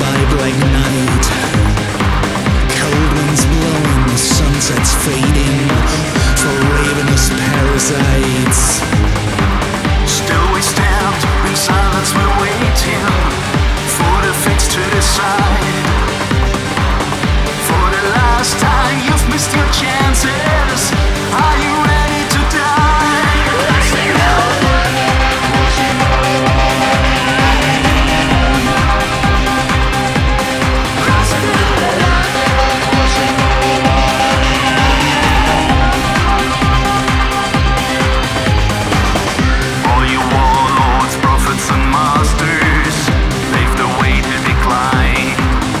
by black night. Cold winds blowing, the sunsets fading for ravenous parasites. Still we stand in silence, we're waiting for the fates to decide. For the last time, you've missed your chances. Are you ready to die? All you warlords, prophets and masters, pave the way to decline.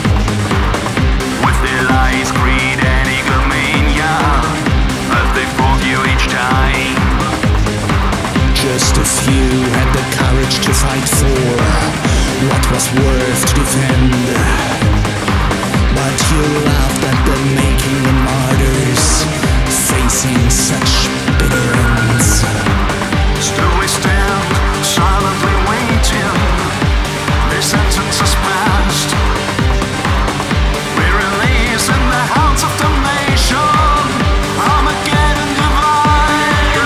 With their lies, greed and egomania, as they fooled you each time. Just a few had the courage to fight for what was worth to defend. But you laughed at them making the martyrs, facing such bitter ends. Still we stand, silently waiting. Their sentence is passed. We release in the hounds of damnation. Armageddon divine.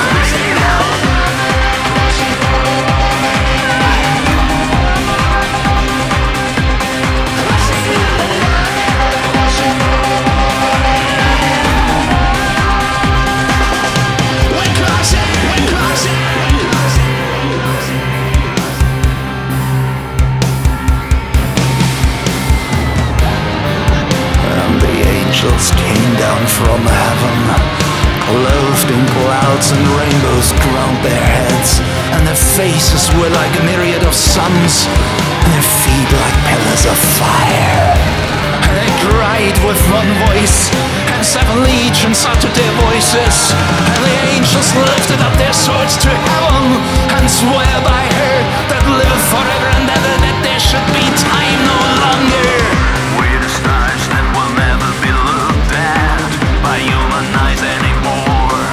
Angels came down from heaven, clothed in clouds and rainbows crowned their heads, and their faces were like a myriad of suns, and their feet like pillars of fire. And they cried with one voice, and 7 legions uttered their voices, and the angels lifted up their swords to heaven, and swear by her that liveth forever and ever that there should be time no longer. We're the stars that will never be looked at by human eyes anymore.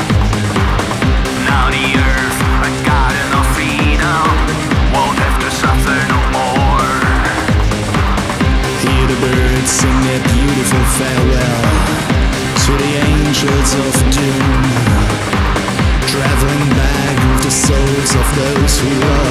Now the earth, a garden of freedom, won't have to suffer no more. Hear the birds sing their beautiful farewell to the angels of doom, traveling back with the souls of those who love.